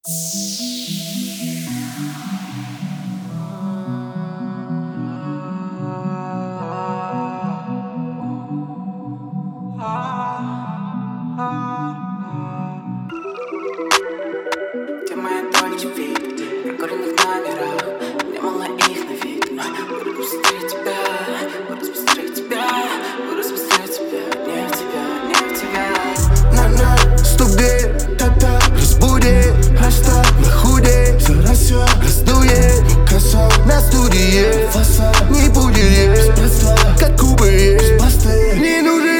Где моя Дольче Вита? В прокуренных номерах немало их на вид. Буду быстрее тебя, буду быстрее тебя, буду быстрее тебя. Не в тебя, не в тебя. На-на, стук в дверь, та-та, разбуди, оставь на худе. Все рассвет, раздует, коса на студии. Фасад, не будет, как кубы, не нужен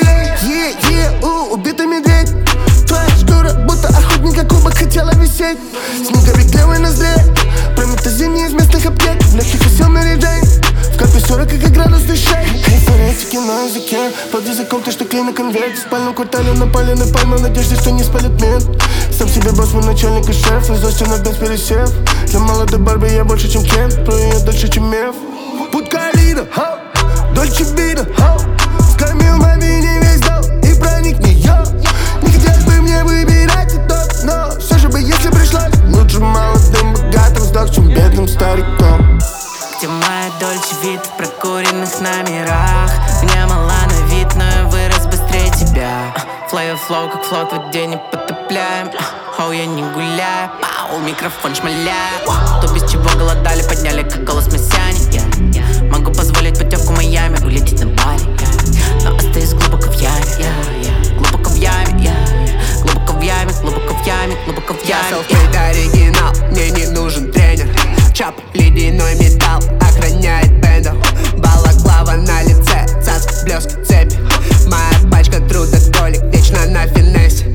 убитый медведь. Твоя шкура, будто охотник, как кубок, хотела висеть. Снеговик левый ноздрей, промыто зимний из местных аптек. Легких весел наряжений, в капе 40, как градус дышей. Фонетики на языке, под языком ты что клей на конверт. В спальном квартале напали на пальму, в надежде, что не спалит мент. Сам себе босс, мой начальник и шеф, из Остина без пересев. Для молодой Барби я больше, чем Кен, про ее дольше, чем Меф. Путь Калида, Дольче Вита, скормил маме не весь дал и проник в нее. Не хотелось бы мне выбирать и тот, но все же бы, если пришлось, лучше молодым богатым сдох, чем бедным стариком. Где моя Дольче Вита в прокуренных номерах? Мне мала на вид, но я вырос быстрее тебя. Флэйв флоу, как флот, в воде не потопляем. Оу, я не гуляю, пау, микрофон шмаляю. То, без чего голодали, подняли, как голос Масяни. Могу позволить путевку в Майами, улететь на Бали, но остаюсь глубоко в яме. Глубоко в яме, глубоко в яме, глубоко в яме, глубоко в яме. Self-made оригинал, мне не нужен тренер. Чап, ледяной металл, охраняет бэндов. Балаклава на лице, цаск, блеск, цепи. Моя пачка трудоголик, вечно на финессе.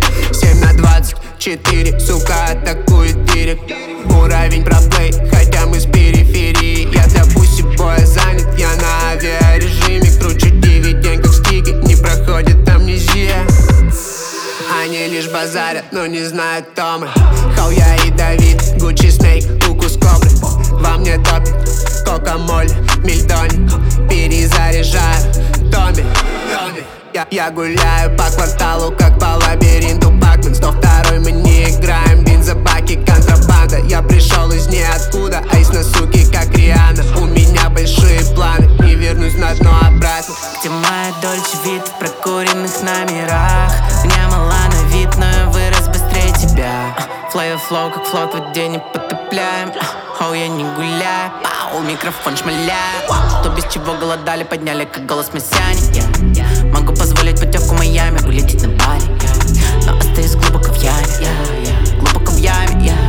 7/24, сука, атакует директ. Уровень проплей, хотя мы с периферии. Я для пусси-боя занят, я на авиарежиме. Кручу дивиденд, как стики, не проходит амнезия. Они лишь базарят, но не знают, кто мы. Хау, я ядовит, Гуччи Снейк, укус кобры. Во мне топит, кока-моль, мильдони. Перезаряжаю, Томми. Я гуляю по кварталу, как по лабиринту Пакмен. 102-й мы не играем, бензобаки, контрабанда. Я пришел из ниоткуда, айс на суки, как Риhanna. У меня большие планы, не вернусь на дно обратно. Где моя Дольче Вита в прокуренных номерах? Мне мала на вид, но я вырос быстрее тебя. Флэйв флоу, как флот, в воде не потопляем. Оу, я не гуляю, пау, микрофон шмаляю. То, без чего голодали, подняли, как голос Масяни. Могу позволить путевку в Майами, улететь на Бали, но остаюсь глубоко в яме. Глубоко в яме,